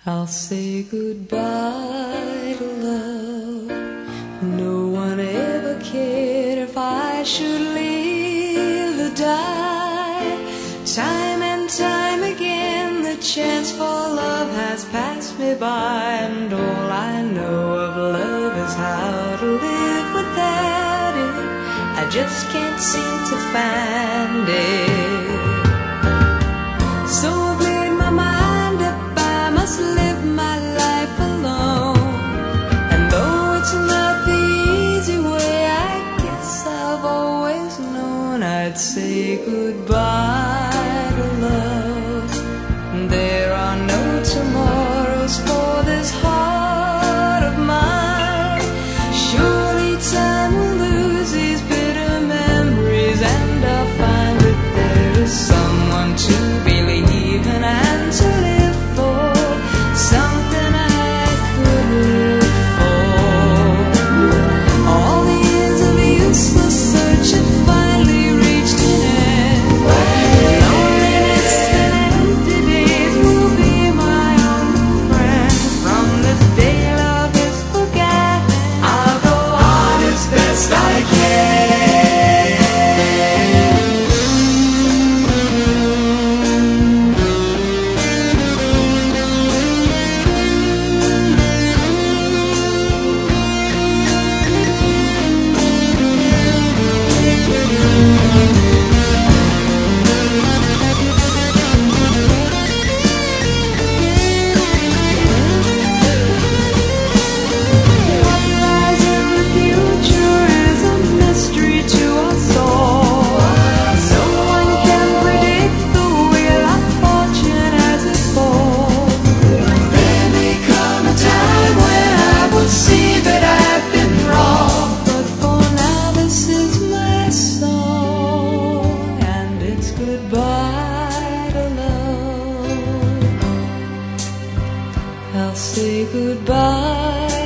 I'll say goodbye to love. No one ever cared if I should live or die. Time and time again the chance for love has passed me by, and all I know of love is how to live without it. I just can't seem to find it. So I've made my mind up, I must live my life alone. And though it's not the easy way, I guess I've always known I'd say goodbye to love. There are no tomorrows for this heart of mine. Surely time will lose these bitter memories, and I'll find that there is someone to believe in and to live for, something I could live for. All the years of useless search had finally reached an end. Loneliness and empty days will be my only friend. From this day love is forgotten, I'll go on as best I can. What lies in the future is a mystery to us all. No one can predict the wheel of fortune as it falls. There may come a time when I will see that I've been wrong, but for now this is my song, and it's goodbye to love. I'll say goodbye